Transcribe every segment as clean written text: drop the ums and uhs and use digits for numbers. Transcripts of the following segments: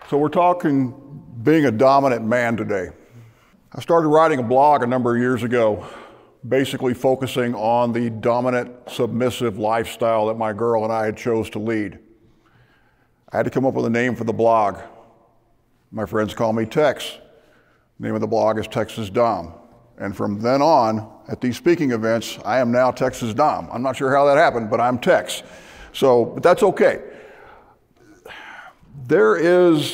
So we're talking being a dominant man today. I started writing a blog a number of years ago, basically focusing on the dominant, submissive lifestyle that my girl and I had chose to lead. I had to come up with a name for the blog. My friends call me Tex. The name of the blog is Texas Dom. And from then on, at these speaking events, I am now Texas Dom. I'm not sure how that happened, but I'm Tex. But that's okay. There is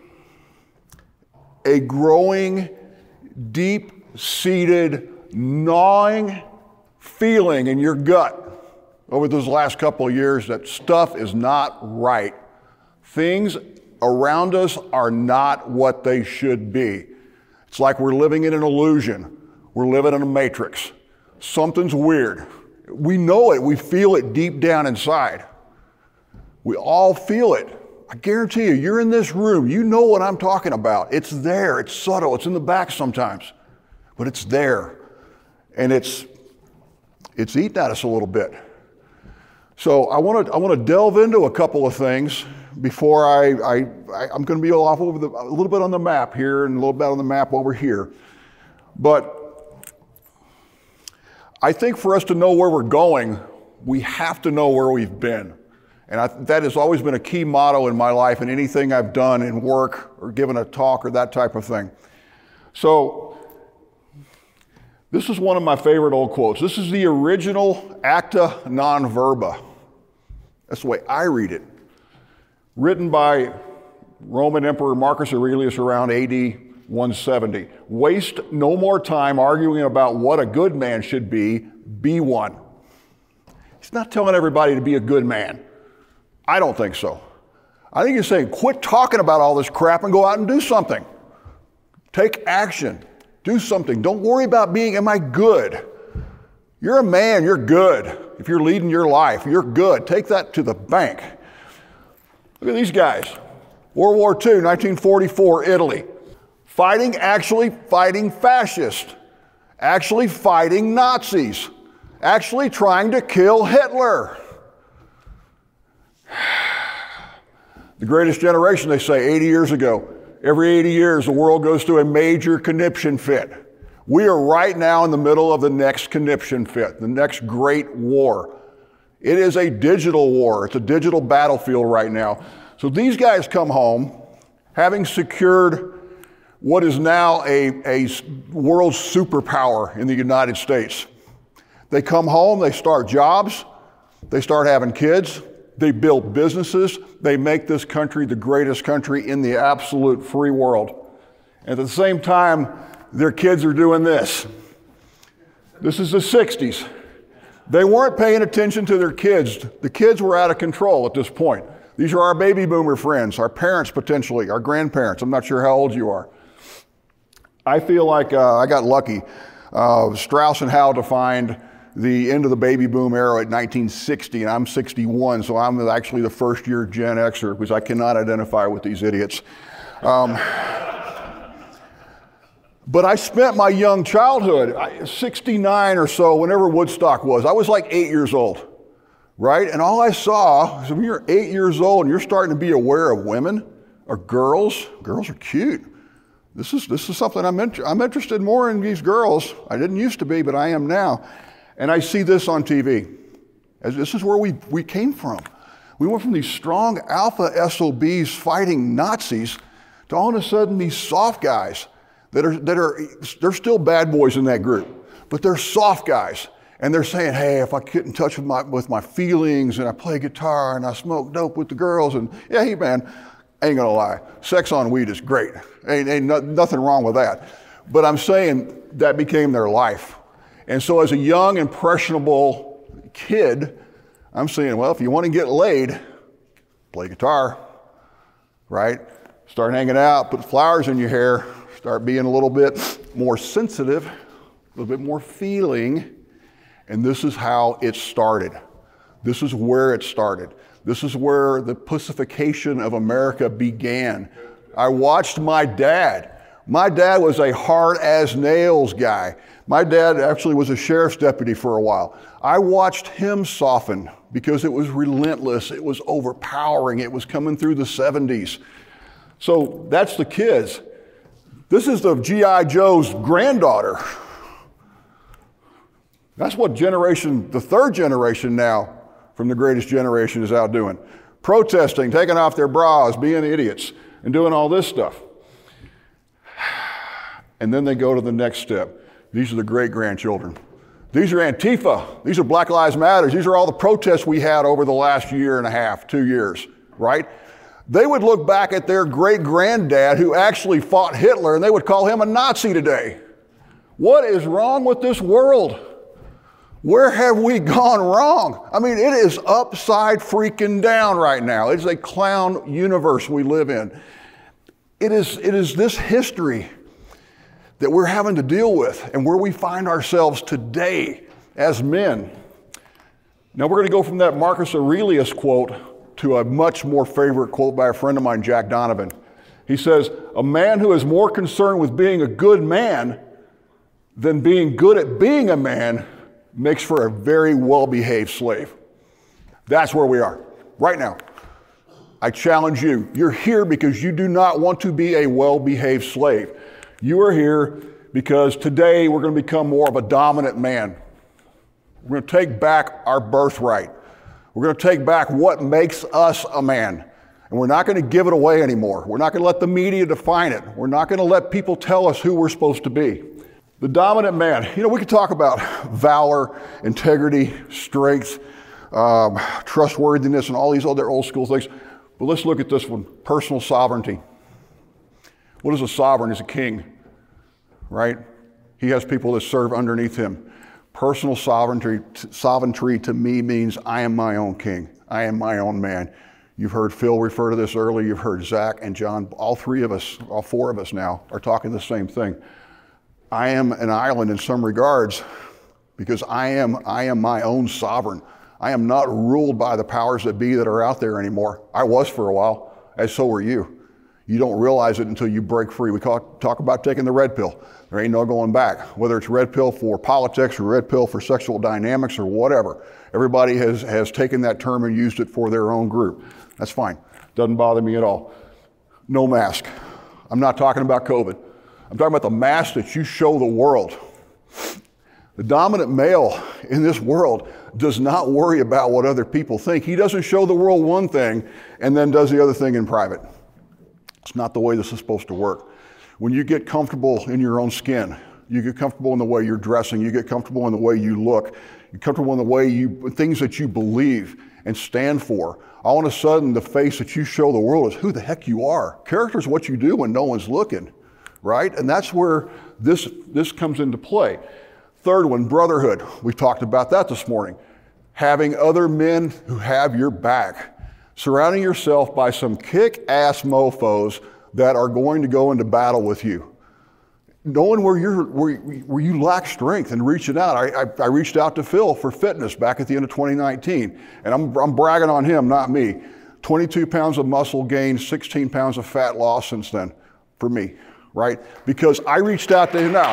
a growing, deep-seated, gnawing feeling in your gut over those last couple of years that stuff is not right. Things around us are not what they should be. It's like we're living in an illusion. We're living in a matrix. Something's weird. We know it. We feel it deep down inside. We all feel it. I guarantee you, you're in this room, you know what I'm talking about. It's there, it's subtle, it's in the back sometimes, but it's there. And it's eating at us a little bit. So I want to delve into a couple of things before I'm going to be off over a little bit on the map here and a little bit on the map over here. But I think for us to know where we're going, we have to know where we've been. And that has always been a key motto in my life and anything I've done in work or given a talk or that type of thing. So this is one of my favorite old quotes. This is the original Acta Non Verba. That's the way I read it. Written by Roman Emperor Marcus Aurelius around AD 170. Waste no more time arguing about what a good man should be one. He's not telling everybody to be a good man. I don't think so. I think he's saying, quit talking about all this crap and go out and do something. Take action. Do something. Don't worry about am I good? You're a man, you're good. If you're leading your life, you're good. Take that to the bank. Look at these guys. World War II, 1944, Italy. Actually fighting fascists. Actually fighting Nazis. Actually trying to kill Hitler. The greatest generation, they say, 80 years ago. Every 80 years, the world goes through a major conniption fit. We are right now in the middle of the next conniption fit, the next great war. It is a digital war. It's a digital battlefield right now. So these guys come home, having secured what is now a world superpower in the United States. They come home, they start jobs, they start having kids, they build businesses, they make this country the greatest country in the absolute free world. And at the same time, their kids are doing this. This is the 60s. They weren't paying attention to their kids. The kids were out of control at this point. These are our baby boomer friends, our parents potentially, our grandparents. I'm not sure how old you are. I feel like I got lucky. Strauss and Howe defined the end of the baby boom era at 1960, and I'm 61, so I'm actually the first year Gen Xer, because I cannot identify with these idiots. But I spent my young childhood, 69 or so, whenever Woodstock was. I was like 8 years old, right? And all I saw is when you're 8 years old and you're starting to be aware of women or girls are cute. This is something I'm interested more in these girls. I didn't used to be, but I am now. And I see this on TV. This is where we came from. We went from these strong alpha SOBs fighting Nazis to all of a sudden these soft guys they're still bad boys in that group, but they're soft guys. And they're saying, hey, if I get in touch with my feelings and I play guitar and I smoke dope with the girls, and yeah, hey man, I ain't gonna lie, sex on weed is great. Ain't nothing wrong with that. But I'm saying that became their life. And so as a young, impressionable kid, I'm saying, well, if you want to get laid, play guitar, right? Start hanging out, put flowers in your hair, start being a little bit more sensitive, a little bit more feeling. And this is how it started. This is where it started. This is where the pussification of America began. I watched my dad. My dad was a hard as nails guy. My dad actually was a sheriff's deputy for a while. I watched him soften because it was relentless. It was overpowering. It was coming through the 70s. So that's the kids. This is the G.I. Joe's granddaughter. That's what the third generation now from the greatest generation is out doing. Protesting, taking off their bras, being idiots, and doing all this stuff. And then they go to the next step. These are the great-grandchildren. These are Antifa. These are Black Lives Matter. These are all the protests we had over the last year and a half, 2 years, right? They would look back at their great-granddad who actually fought Hitler, and they would call him a Nazi today. What is wrong with this world? Where have we gone wrong? I mean, it is upside freaking down right now. It is a clown universe we live in. It is this history that we're having to deal with and where we find ourselves today as men. Now we're going to go from that Marcus Aurelius quote to a much more favorite quote by a friend of mine, Jack Donovan. He says, "A man who is more concerned with being a good man than being good at being a man makes for a very well-behaved slave." That's where we are right now. I challenge you. You're here because you do not want to be a well-behaved slave. You are here because today we're going to become more of a dominant man. We're going to take back our birthright. We're going to take back what makes us a man. And we're not going to give it away anymore. We're not going to let the media define it. We're not going to let people tell us who we're supposed to be. The dominant man. You know, we could talk about valor, integrity, strength, trustworthiness, and all these other old school things. But let's look at this one, personal sovereignty. What is a sovereign? He's a king, right? He has people that serve underneath him. Personal sovereignty to me means I am my own king. I am my own man. You've heard Phil refer to this earlier. You've heard Zach and John, all three of us, all four of us now are talking the same thing. I am an island in some regards because I am my own sovereign. I am not ruled by the powers that be that are out there anymore. I was for a while, as so were you. You don't realize it until you break free. We talk about taking the red pill. There ain't no going back. Whether it's red pill for politics or red pill for sexual dynamics or whatever. Everybody has taken that term and used it for their own group. That's fine. Doesn't bother me at all. No mask. I'm not talking about COVID. I'm talking about the mask that you show the world. The dominant male in this world does not worry about what other people think. He doesn't show the world one thing and then does the other thing in private. It's not the way this is supposed to work. When you get comfortable in your own skin, you get comfortable in the way you're dressing, you get comfortable in the way you look, you're comfortable in the way things that you believe and stand for, all of a sudden the face that you show the world is who the heck you are. Character is what you do when no one's looking. Right? And that's where this comes into play. Third one, brotherhood. We talked about that this morning. Having other men who have your back. Surrounding yourself by some kick-ass mofos that are going to go into battle with you. Knowing where you lack strength and reaching out. I reached out to Phil for fitness back at the end of 2019. And I'm bragging on him, not me. 22 pounds of muscle gain, 16 pounds of fat loss since then for me. Right? Because I reached out to him. No.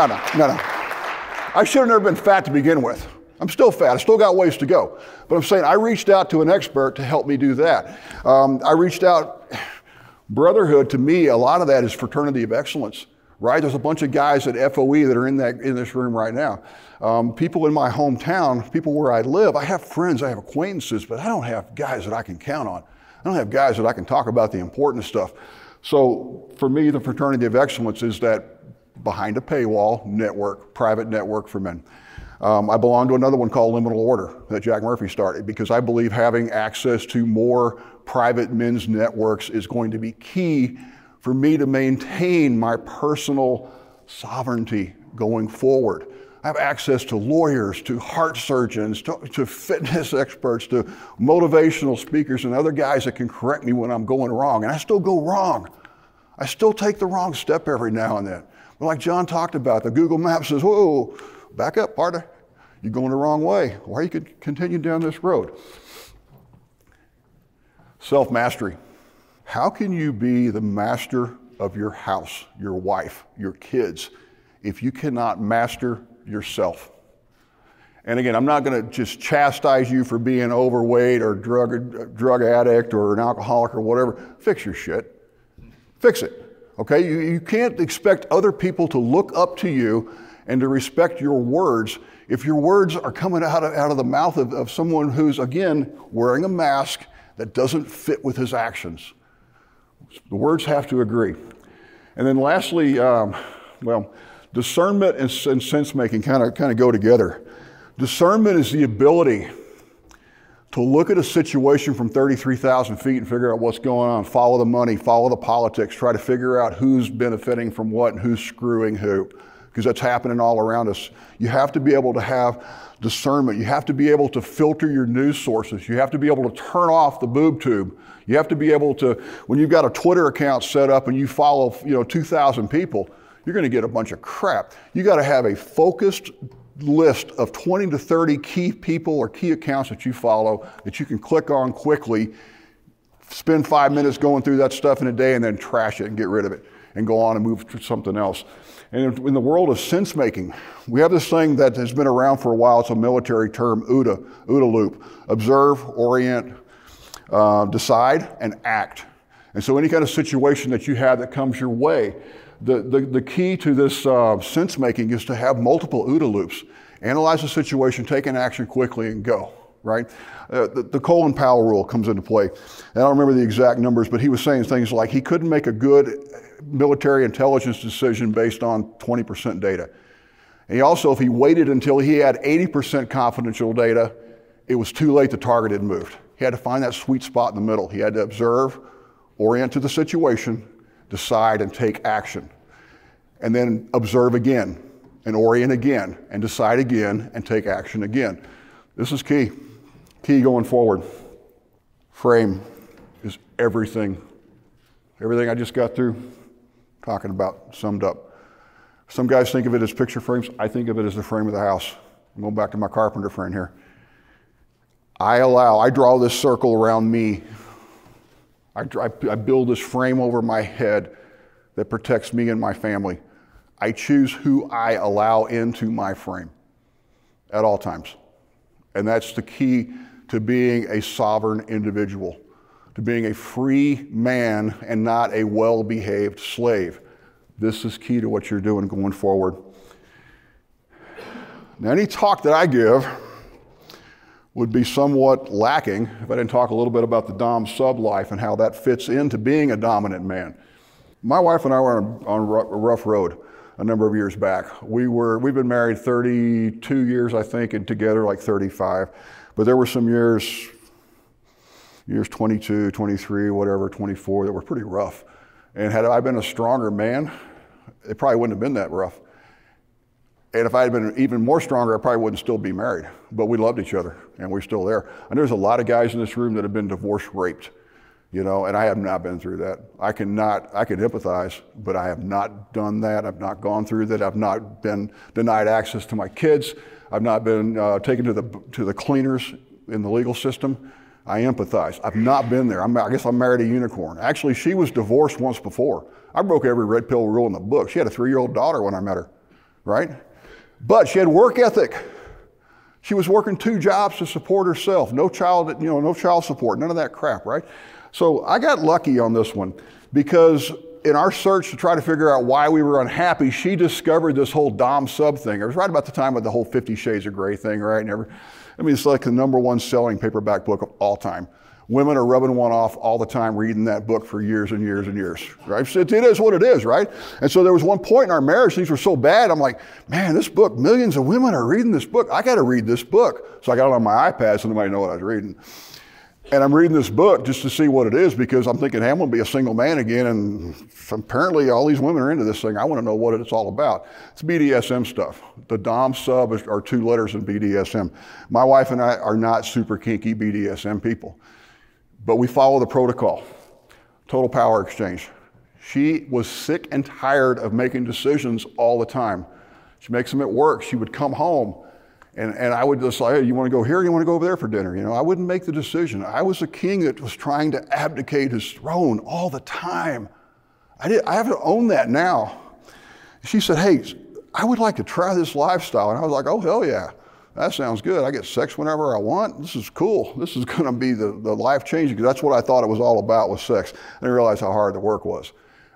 I should have never been fat to begin with. I'm still fat. I still got ways to go. But I'm saying I reached out to an expert to help me do that. I reached out. Brotherhood, to me, a lot of that is fraternity of excellence. Right? There's a bunch of guys at FOE that are in this room right now. People in my hometown, people where I live, I have friends, I have acquaintances, but I don't have guys that I can count on. I don't have guys that I can talk about the important stuff. So for me, the fraternity of excellence is that behind a paywall network, private network for men. I belong to another one called Liminal Order that Jack Murphy started because I believe having access to more private men's networks is going to be key for me to maintain my personal sovereignty going forward. I have access to lawyers, to heart surgeons, to fitness experts, to motivational speakers and other guys that can correct me when I'm going wrong. And I still go wrong. I still take the wrong step every now and then. But like John talked about, the Google Maps says, whoa, back up, partner. You're going the wrong way. Or you could continue down this road. Self-mastery. How can you be the master of your house, your wife, your kids, if you cannot master yourself? And again, I'm not going to just chastise you for being overweight or drug addict or an alcoholic or whatever. Fix your shit. Fix it, okay? You can't expect other people to look up to you and to respect your words if your words are coming out of the mouth of someone who's, again, wearing a mask that doesn't fit with his actions. The words have to agree. And then lastly, discernment and sense-making kind of go together. Discernment is the ability to look at a situation from 33,000 feet and figure out what's going on, follow the money, follow the politics, try to figure out who's benefiting from what and who's screwing who, because that's happening all around us. You have to be able to have discernment. You have to be able to filter your news sources. You have to be able to turn off the boob tube. You have to be able to, when you've got a Twitter account set up and you follow 2,000 people, you're going to get a bunch of crap. You got to have a focused list of 20 to 30 key people or key accounts that you follow that you can click on quickly, spend 5 minutes going through that stuff in a day, and then trash it and get rid of it and go on and move to something else. And in the world of sense making, we have this thing that has been around for a while. It's a military term, OODA loop: observe, orient, decide, and act. And so any kind of situation that you have that comes your way, the key to this sense making is to have multiple OODA loops. Analyze the situation, take an action quickly, and go, right? The Colin Powell rule comes into play. And I don't remember the exact numbers, but he was saying things like he couldn't make a good military intelligence decision based on 20% data. And he also, if he waited until he had 80% confidential data, it was too late, the target had moved. He had to find that sweet spot in the middle. He had to observe, orient to the situation, decide, and take action. And then observe again, and orient again, and decide again, and take action again. This is key going forward. Frame is everything. Everything I just got through talking about, summed up. Some guys think of it as picture frames. I think of it as the frame of the house. I'm going back to my carpenter friend here. I draw this circle around me. I build this frame over my head that protects me and my family. I choose who I allow into my frame at all times. And that's the key to being a sovereign individual, to being a free man and not a well-behaved slave. This is key to what you're doing going forward. Now, any talk that I give would be somewhat lacking if I didn't talk a little bit about the dom-sub life and how that fits into being a dominant man. My wife and I were on a rough road a number of years back. We've been married 32 years, I think, and together like 35. But there were some years 22, 23, whatever, 24, that were pretty rough. And had I been a stronger man, it probably wouldn't have been that rough. And if I had been even more stronger, I probably wouldn't still be married. But we loved each other, and we're still there. And there's a lot of guys in this room that have been divorce raped, and I have not been through that. I can empathize, but I have not done that. I've not gone through that. I've not been denied access to my kids. I've not been taken to the cleaners in the legal system. I empathize. I've not been there. I guess I married a unicorn. Actually, she was divorced once before. I broke every red pill rule in the book. She had a 3-year-old daughter when I met her, right? But she had work ethic. She was working 2 jobs to support herself. No child support, none of that crap, right? So I got lucky on this one because in our search to try to figure out why we were unhappy, she discovered this whole dom-sub thing. It was right about the time of the whole 50 Shades of Grey thing, right? It's like the #1 selling paperback book of all time. Women are rubbing one off all the time reading that book for years and years and years, right? It is what it is, right? And so there was one point in our marriage, things were so bad, I'm like, man, this book, millions of women are reading this book. I got to read this book. So I got it on my iPad so nobody knew what I was reading. And I'm reading this book just to see what it is because I'm thinking, hey, I'm going to be a single man again, and apparently all these women are into this thing. I want to know what it's all about. It's BDSM stuff. The dom-sub are 2 letters in BDSM. My wife and I are not super kinky BDSM people, but we follow the protocol. Total power exchange. She was sick and tired of making decisions all the time. She makes them at work. She would come home. And I would just say, hey, you want to go here or you want to go over there for dinner? I wouldn't make the decision. I was a king that was trying to abdicate his throne all the time. I have to own that now. She said, hey, I would like to try this lifestyle. And I was like, oh, hell yeah. That sounds good. I get sex whenever I want. This is cool. This is going to be the life changing, because that's what I thought it was all about, was sex. And I realized how hard the work was.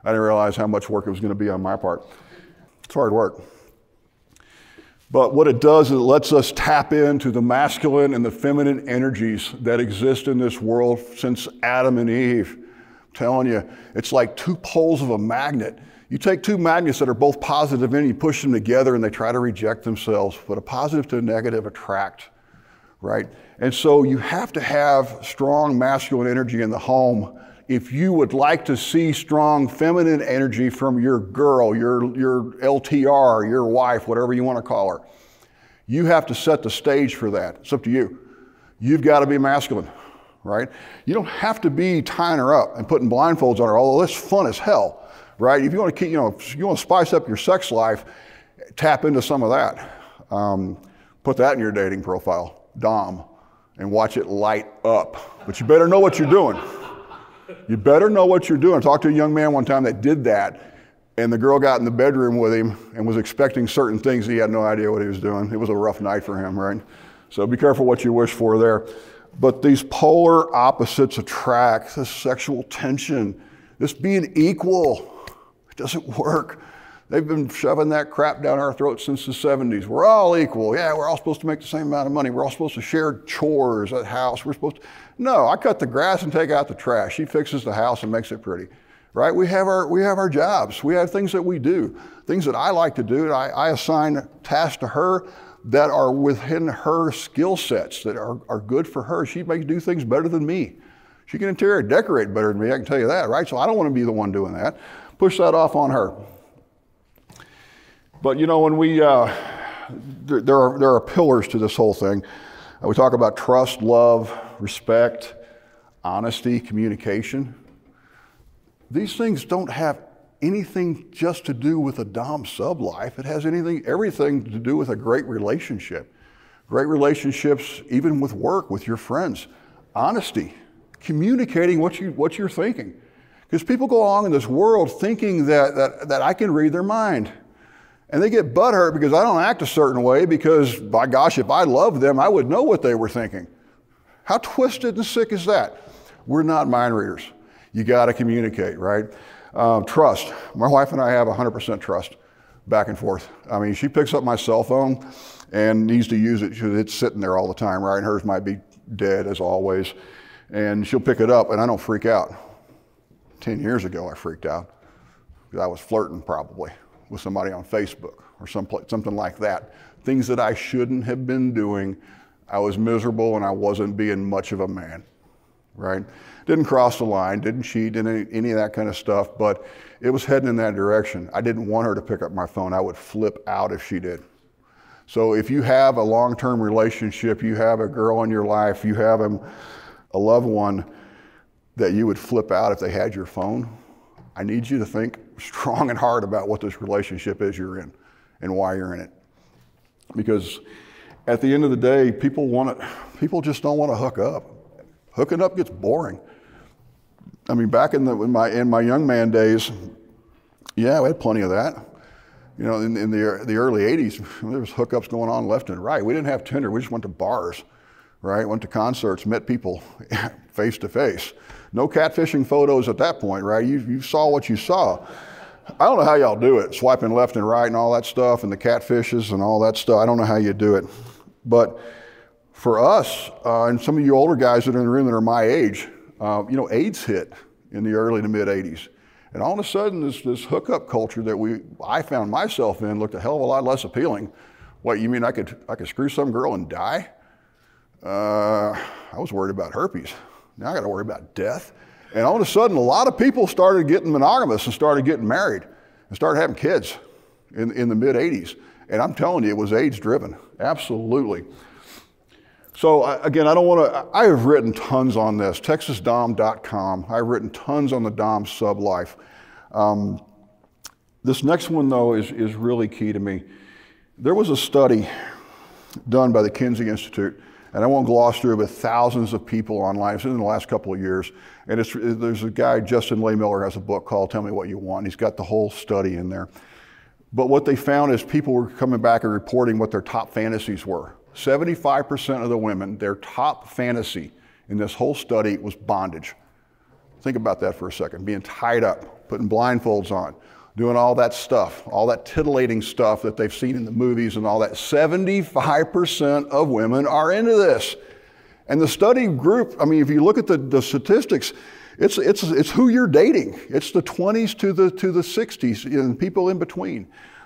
I didn't realize how much work it was going to be on my part. It's hard work. But what it does is it lets us tap into the masculine and the feminine energies that exist in this world since Adam and Eve. I'm telling you, it's like two poles of a magnet. You take two magnets that are both positive and you push them together and they try to reject themselves, but a positive to a negative attract, right? And so you have to have strong masculine energy in the home if you would like to see strong feminine energy from your girl, your LTR, your wife, whatever you want to call her. You have to set the stage for that. It's up to you. You've got to be masculine, right? You don't have to be tying her up and putting blindfolds on her, although that's fun as hell, right? If you want to keep, if you want to spice up your sex life, tap into some of that. Put that in your dating profile, Dom, and watch it light up. But you better know what you're doing. You better know what you're doing. I talked to a young man one time that did that, and the girl got in the bedroom with him and was expecting certain things. He had no idea what he was doing. It was a rough night for him, right? So be careful what you wish for there. But these polar opposites attract, this sexual tension, this being equal, it doesn't work. They've been shoving that crap down our throats since the 70s. We're all equal. Yeah, we're all supposed to make the same amount of money. We're all supposed to share chores at the house. We're supposed to... No, I cut the grass and take out the trash. She fixes the house and makes it pretty, right? We have our jobs. We have things that we do, things that I like to do. I assign tasks to her that are within her skill sets, that are good for her. She may do things better than me. She can interior decorate better than me, I can tell you that, right? So I don't want to be the one doing that. Push that off on her. But when we, there are pillars to this whole thing. We talk about trust, love, respect, honesty, communication. These things don't have anything just to do with a dom sub life. It has everything to do with a great relationship. Great relationships, even with work, with your friends. Honesty, communicating what you're thinking. Because people go along in this world thinking that I can read their mind. And they get butthurt because I don't act a certain way because, by gosh, if I loved them, I would know what they were thinking. How twisted and sick is that? We're not mind readers. You got to communicate, right? Trust. My wife and I have 100% trust back and forth. I mean, she picks up my cell phone and needs to use it because it's sitting there all the time, right? And hers might be dead, as always. And she'll pick it up, and I don't freak out. 10 years ago, I freaked out because I was flirting probably with somebody on Facebook or something like that. Things that I shouldn't have been doing. I was miserable and I wasn't being much of a man, right? Didn't cross the line, didn't cheat, didn't any of that kind of stuff, but it was heading in that direction. I didn't want her to pick up my phone. I would flip out if she did. So if you have a long-term relationship, you have a girl in your life, you have a loved one that you would flip out if they had your phone, I need you to think strong and hard about what this relationship is you're in and why you're in it. Because at the end of the day, people just don't want to hook up. Hooking up gets boring. I mean, back in my young man days, yeah, we had plenty of that. In the early 80s, there was hookups going on left and right. We didn't have Tinder. We just went to bars, right? Went to concerts, met people face to face. No catfishing photos at that point, right? You saw what you saw. I don't know how y'all do it, swiping left and right and all that stuff, and the catfishes and all that stuff. I don't know how you do it. But for us, and some of you older guys that are in the room that are my age, AIDS hit in the early to mid 80s. And all of a sudden, this hookup culture that I found myself in looked a hell of a lot less appealing. What, you mean I could screw some girl and die? I was worried about herpes. Now I got to worry about death. And all of a sudden, a lot of people started getting monogamous and started getting married and started having kids in the mid 80s. And I'm telling you, it was AIDS driven. Absolutely. So again, I have written tons on this, texasdom.com. I've written tons on the Dom sub life. This next one though is really key to me. There was a study done by the Kinsey Institute, and I won't gloss through it, but thousands of people online. It's in the last couple of years. And there's a guy, Justin Lehmiller, has a book called Tell Me What You Want. He's got the whole study in there. But what they found is people were coming back and reporting what their top fantasies were. 75% of the women, their top fantasy in this whole study was bondage. Think about that for a second, being tied up, putting blindfolds on, doing all that stuff, all that titillating stuff that they've seen in the movies and all that. 75% of women are into this. And the study group, I mean, if you look at the statistics, it's who you're dating. It's the 20s to the 60s and people in between.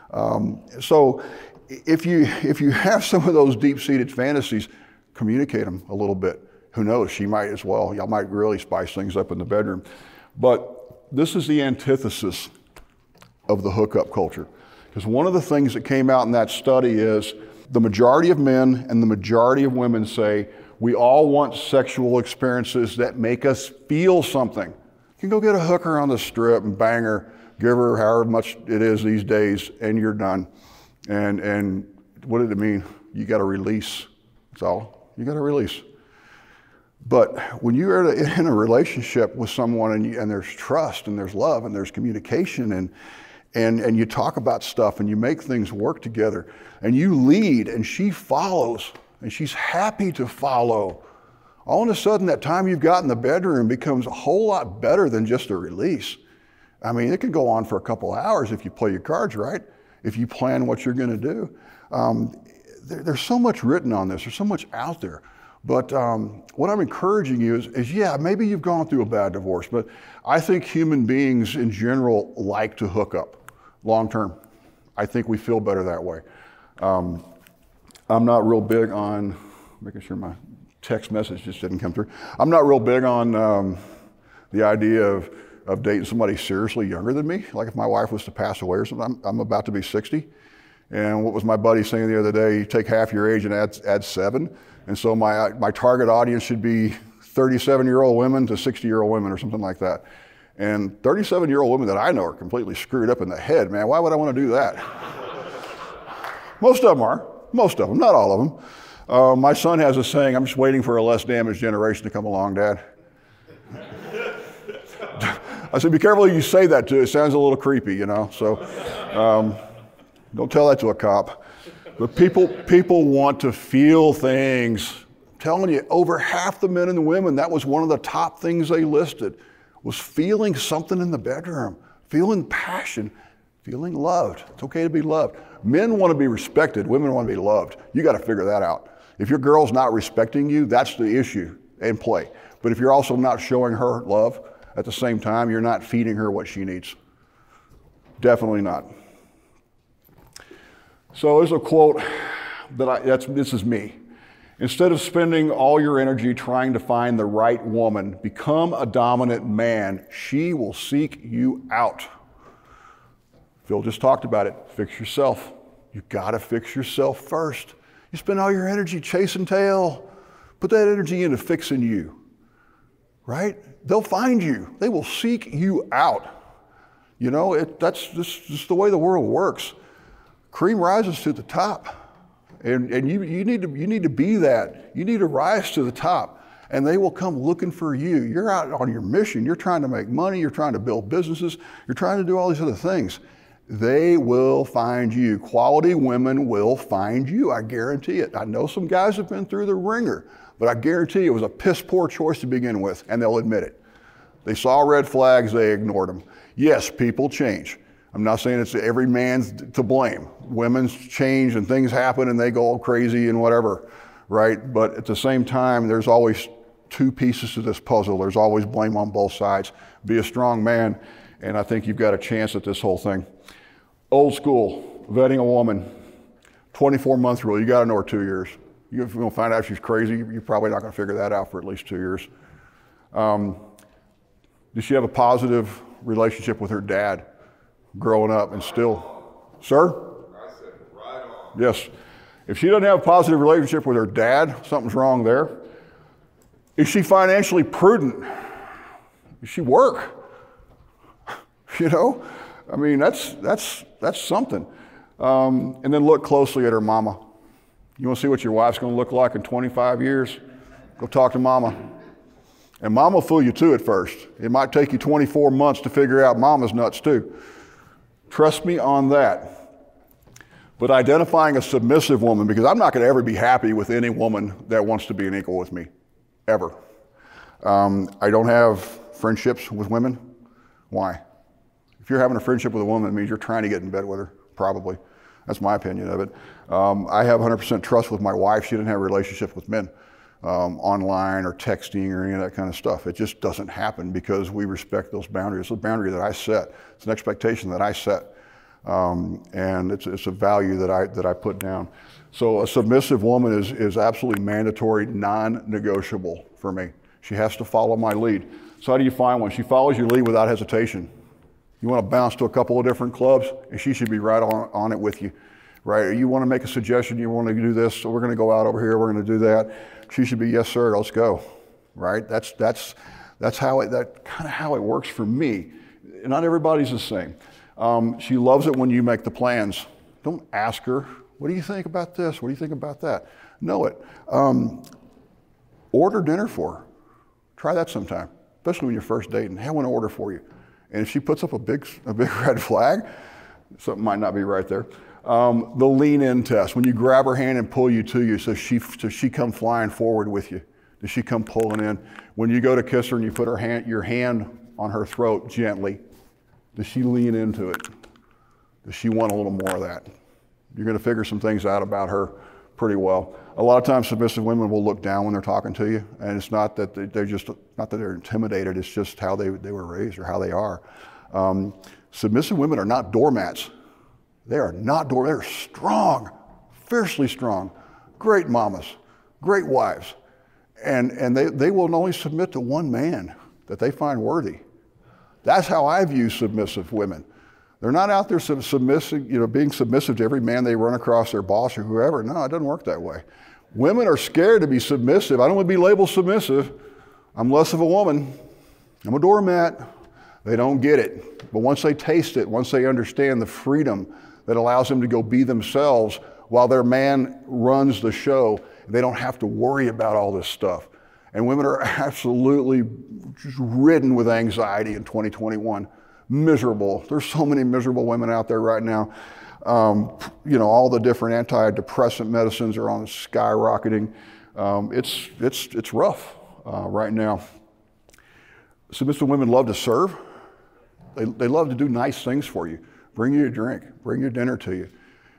So if you have some of those deep-seated fantasies, communicate them a little bit. Who knows, she might as well. Y'all might really spice things up in the bedroom. But this is the antithesis of the hookup culture. Because one of the things that came out in that study is the majority of men and the majority of women say, we all want sexual experiences that make us feel something. You can go get a hooker on the strip and bang her, give her however much it is these days, and you're done. And what did it mean? You got to release. That's all. You got to release. But when you're in a relationship with someone and there's trust and there's love and there's communication and you talk about stuff and you make things work together and you lead and she follows and she's happy to follow, all of a sudden that time you've got in the bedroom becomes a whole lot better than just a release. I mean, it can go on for a couple of hours if you play your cards right, if you plan what you're going to do. There's so much written on this. There's so much out there. But what I'm encouraging you is, yeah, maybe you've gone through a bad divorce, but I think human beings in general like to hook up long term. I think we feel better that way. I'm not real big on, making sure my text message just didn't come through. I'm not real big on the idea of dating somebody seriously younger than me. Like if my wife was to pass away or something, I'm about to be 60. And what was my buddy saying the other day? You take half your age and add 7. And so my target audience should be 37-year-old women to 60-year-old women or something like that. And 37-year-old women that I know are completely screwed up in the head, man. Why would I want to do that? Most of them are. Most of them, not all of them. My son has a saying, I'm just waiting for a less damaged generation to come along, Dad. I said, be careful who you say that to. It sounds a little creepy, you know. So don't tell that to a cop. But people want to feel things. I'm telling you, over half the men and the women, that was one of the top things they listed, was feeling something in the bedroom, feeling passion, feeling loved. It's okay to be loved. Men want to be respected, women want to be loved. You got to figure that out. If your girl's not respecting you, that's the issue in play. But if you're also not showing her love at the same time, you're not feeding her what she needs. Definitely not. So there's a quote this is me. Instead of spending all your energy trying to find the right woman, become a dominant man. She will seek you out. Phil just talked about it. Fix yourself. You gotta fix yourself first. You spend all your energy chasing tail. Put that energy into fixing you, right? They'll find you. They will seek you out. You know, that's just the way the world works. Cream rises to the top, and you need to be that. You need to rise to the top, and they will come looking for you. You're out on your mission. You're trying to make money. You're trying to build businesses. You're trying to do all these other things. They will find you. Quality women will find you. I guarantee it. I know some guys have been through the ringer, but I guarantee it was a piss poor choice to begin with, and they'll admit it. They saw red flags. They ignored them. Yes, people change. I'm not saying it's every man's to blame. Women's change and things happen and they go all crazy and whatever, right? But at the same time, there's always two pieces to this puzzle. There's always blame on both sides. Be a strong man, and I think you've got a chance at this whole thing. Old school, vetting a woman, 24-month rule. You got to know her 2 years. If you're going to find out she's crazy, you're probably not going to figure that out for at least 2 years. Does she have a positive relationship with her dad? Growing up and still, sir? I said, right on. Yes. If she doesn't have a positive relationship with her dad, something's wrong there. Is she financially prudent? Does she work? You know, I mean, that's something. And then look closely at her mama. You want to see what your wife's going to look like in 25 years? Go talk to mama. And mama will fool you too at first. It might take you 24 months to figure out mama's nuts too. Trust me on that. But identifying a submissive woman, because I'm not going to ever be happy with any woman that wants to be an equal with me, ever. I don't have friendships with women. Why? If you're having a friendship with a woman, it means you're trying to get in bed with her, probably. That's my opinion of it. I have 100% trust with my wife. She didn't have a relationship with men online or texting or any of that kind of stuff. It just doesn't happen because we respect those boundaries. It's a boundary that I set. It's an expectation that I set. And it's a value that I put down. So a submissive woman is absolutely mandatory, non-negotiable for me. She has to follow my lead. So how do you find one? She follows your lead without hesitation. You want to bounce to a couple of different clubs, and she should be right on it with you, right? You want to make a suggestion, you want to do this, so we're going to go out over here, we're going to do that. She should be, yes, sir, let's go, right? That's kind of how it works for me. Not everybody's the same. She loves it when you make the plans. Don't ask her, what do you think about this? What do you think about that? Know it. Order dinner for her. Try that sometime, especially when you're first dating. Hey, I want to order for you. And if she puts up a big red flag, something might not be right there. The lean in test, when you grab her hand and pull you to you, so she come flying forward with you. Does she come pulling in? When you go to kiss her and you put your hand on her throat gently, does she lean into it? Does she want a little more of that? You're going to figure some things out about her pretty well. A lot of times submissive women will look down when they're talking to you, and it's not that they're intimidated, it's just how they were raised or how they are. Submissive women are not doormats. They are not they're strong, fiercely strong, great mamas, great wives. And they will only submit to one man that they find worthy. That's how I view submissive women. They're not out there submissive, being submissive to every man they run across, their boss or whoever. No, it doesn't work that way. Women are scared to be submissive. I don't want to be labeled submissive. I'm less of a woman. I'm a doormat. They don't get it. But once they taste it, once they understand the freedom that allows them to go be themselves while their man runs the show, they don't have to worry about all this stuff. And women are absolutely just ridden with anxiety in 2021. Miserable. There's so many miserable women out there right now. All the different antidepressant medicines are on skyrocketing. It's rough right now. Submissive women love to serve. They love to do nice things for you. Bring you a drink, bring your dinner to you.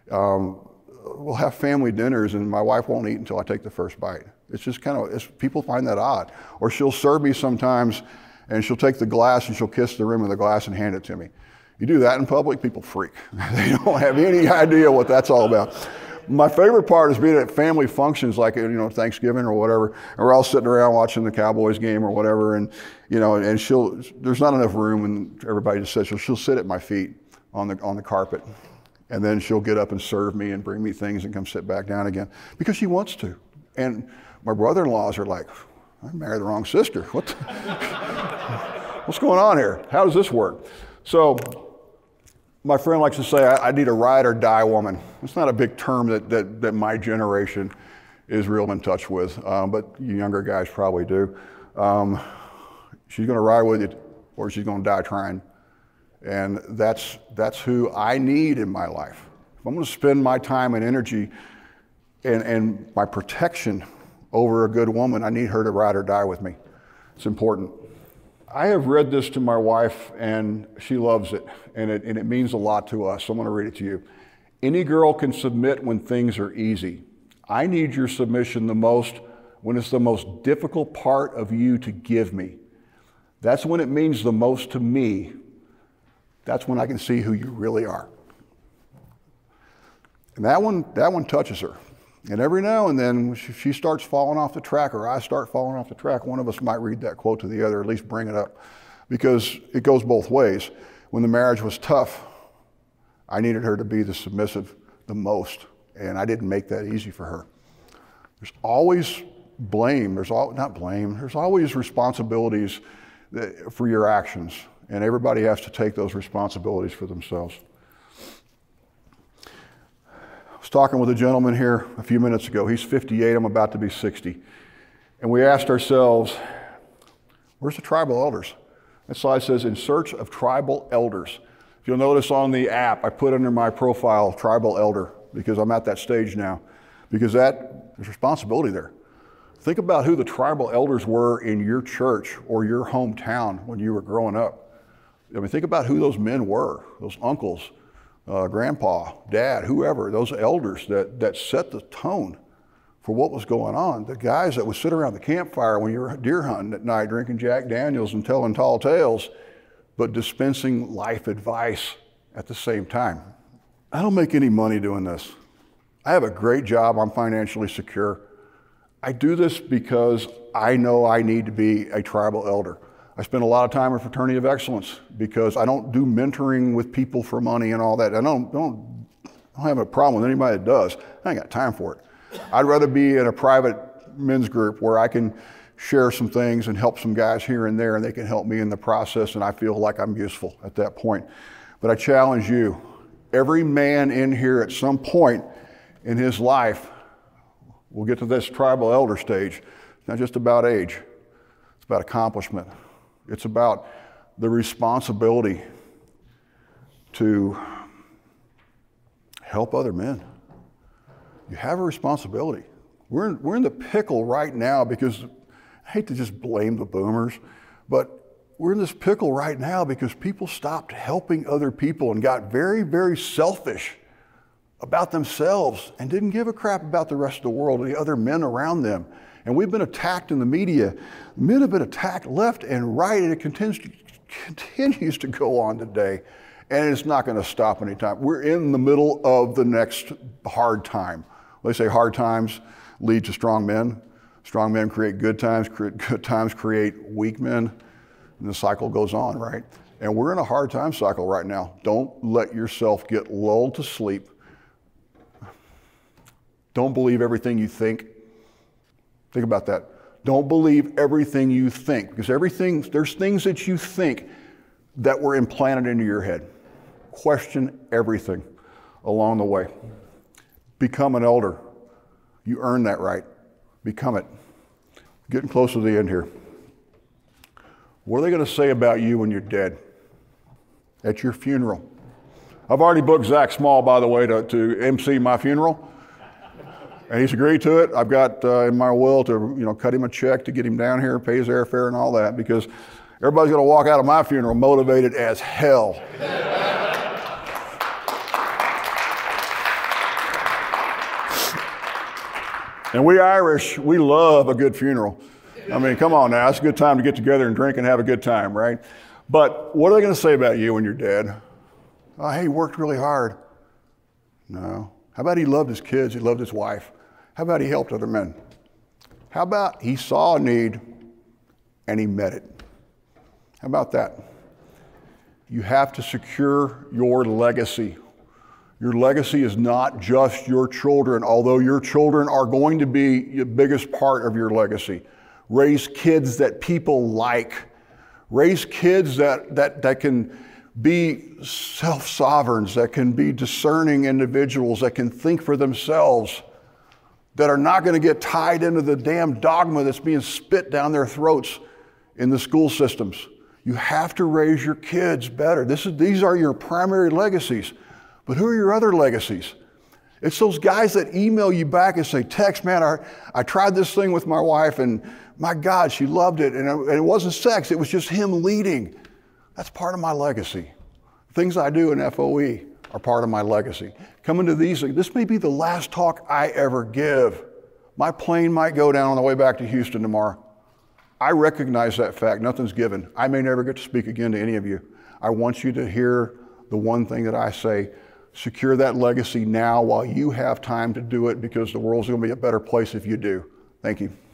We'll have family dinners and my wife won't eat until I take the first bite. It's just people find that odd. Or she'll serve me sometimes and she'll take the glass and she'll kiss the rim of the glass and hand it to me. You do that in public, people freak. They don't have any idea what that's all about. My favorite part is being at family functions like, Thanksgiving or whatever, and we're all sitting around watching the Cowboys game or whatever, and there's not enough room, and everybody just says, she'll sit at my feet on the carpet, and then she'll get up and serve me and bring me things and come sit back down again, because she wants to. And my brother-in-laws are like, I married the wrong sister. What's going on here? How does this work? So my friend likes to say, I need a ride or die woman. It's not a big term that my generation is real in touch with, but you younger guys probably do. She's going to ride with you or she's going to die trying. And that's who I need in my life. If I'm going to spend my time and energy and my protection over a good woman, I need her to ride or die with me. It's important. I have read this to my wife and she loves it, and it means a lot to us. So I'm going to read it to you. Any girl can submit when things are easy. I need your submission the most when it's the most difficult part of you to give me. That's when it means the most to me. That's when I can see who you really are. And that one touches her. And every now and then, she starts falling off the track, or I start falling off the track, one of us might read that quote to the other, at least bring it up, because it goes both ways. When the marriage was tough, I needed her to be the submissive the most, and I didn't make that easy for her. There's always blame. There's always responsibilities for your actions, and everybody has to take those responsibilities for themselves. I was talking with a gentleman here a few minutes ago. He's 58, I'm about to be 60. And we asked ourselves, where's the tribal elders? That slide says, in search of tribal elders. If you'll notice on the app, I put under my profile, tribal elder, because I'm at that stage now. Because there's responsibility there. Think about who the tribal elders were in your church or your hometown when you were growing up. I mean, think about who those men were, those uncles, grandpa, dad, whoever, those elders that set the tone for what was going on. The guys that would sit around the campfire when you were deer hunting at night, drinking Jack Daniels and telling tall tales, but dispensing life advice at the same time. I don't make any money doing this. I have a great job. I'm financially secure. I do this because I know I need to be a tribal elder. I spend a lot of time in Fraternity of Excellence because I don't do mentoring with people for money and all that. I don't have a problem with anybody that does. I ain't got time for it. I'd rather be in a private men's group where I can share some things and help some guys here and there, and they can help me in the process, and I feel like I'm useful at that point. But I challenge you, every man in here at some point in his life will get to this tribal elder stage. It's not just about age. It's about accomplishment. It's about the responsibility to help other men. You have a responsibility. We're in the pickle right now because, I hate to just blame the boomers, but we're in this pickle right now because people stopped helping other people and got very, very selfish about themselves and didn't give a crap about the rest of the world or the other men around them. And we've been attacked in the media. Men have been attacked left and right, and it continues to go on today. And it's not going to stop anytime. We're in the middle of the next hard time. They say hard times lead to strong men. Strong men create good times create weak men. And the cycle goes on, right? And we're in a hard time cycle right now. Don't let yourself get lulled to sleep. Don't believe everything you think. Think about that. Don't believe everything you think, because there's things that you think that were implanted into your head. Question everything along the way. Become an elder. You earn that right. Become it. Getting close to the end here. What are they going to say about you when you're dead? At your funeral. I've already booked Zach Small, by the way, to MC my funeral. And he's agreed to it. I've got in my will to cut him a check to get him down here, pay his airfare and all that, because everybody's going to walk out of my funeral motivated as hell. And we Irish, we love a good funeral. I mean, come on now, it's a good time to get together and drink and have a good time, right? But what are they going to say about you when you're dead? Oh, hey, he worked really hard. No. How about he loved his kids, he loved his wife? How about he helped other men? How about he saw a need and he met it? How about that? You have to secure your legacy. Your legacy is not just your children, although your children are going to be the biggest part of your legacy. Raise kids that people like. Raise kids that can be self-sovereigns, that can be discerning individuals, that can think for themselves, that are not going to get tied into the damn dogma that's being spit down their throats in the school systems. You have to raise your kids better. These are your primary legacies. But who are your other legacies? It's those guys that email you back and say, Tex, man, I tried this thing with my wife and my God, she loved it. And it wasn't sex, it was just him leading. That's part of my legacy. Things I do in FOE are part of my legacy. Coming to this may be the last talk I ever give. My plane might go down on the way back to Houston tomorrow. I recognize that fact. Nothing's given. I may never get to speak again to any of you. I want you to hear the one thing that I say. Secure that legacy now while you have time to do it, because the world's going to be a better place if you do. Thank you.